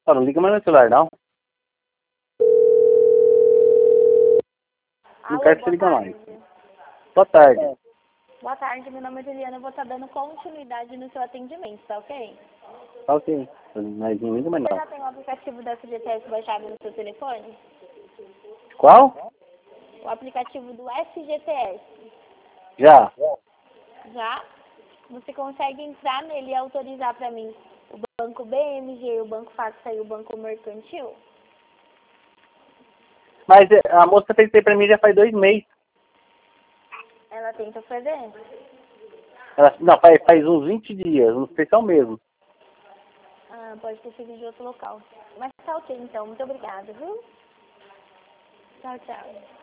Ó, não liga mais no celular, não. Não Alô, quero que você boa liga mais. tarde. Boa tarde. Boa tarde, meu nome é Juliana, eu vou estar dando continuidade no seu atendimento, tá ok? Tá ok. Mas não liga mais, Você não. já tem o aplicativo da FGTS baixado no seu telefone? Qual? O aplicativo do FGTS. Já. Já? Você consegue entrar nele e autorizar para mim o Banco BMG, o Banco Facsa e o Banco Mercantil? Mas a moça fez isso aí pra mim já faz 2 meses. Ela tenta fazer? Não, faz uns 20 dias. Não sei se é o mesmo. Ah, pode ter sido de outro local. Mas tá ok então, muito obrigada, viu? Tchau, tchau.